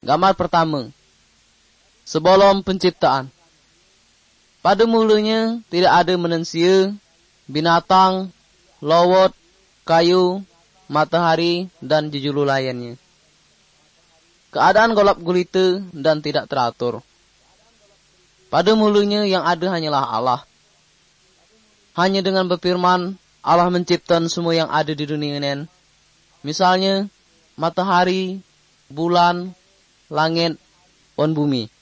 Gambar pertama. Sebelum penciptaan. Pada mulanya tidak ada manusia, binatang, lawat, kayu, matahari, dan jejulu lainnya. Keadaan golap gulita dan tidak teratur. Pada mulanya yang ada hanyalah Allah. Hanya dengan berfirman, Allah menciptakan semua yang ada di dunia ini. Misalnya, matahari, bulan, langit, dan bumi.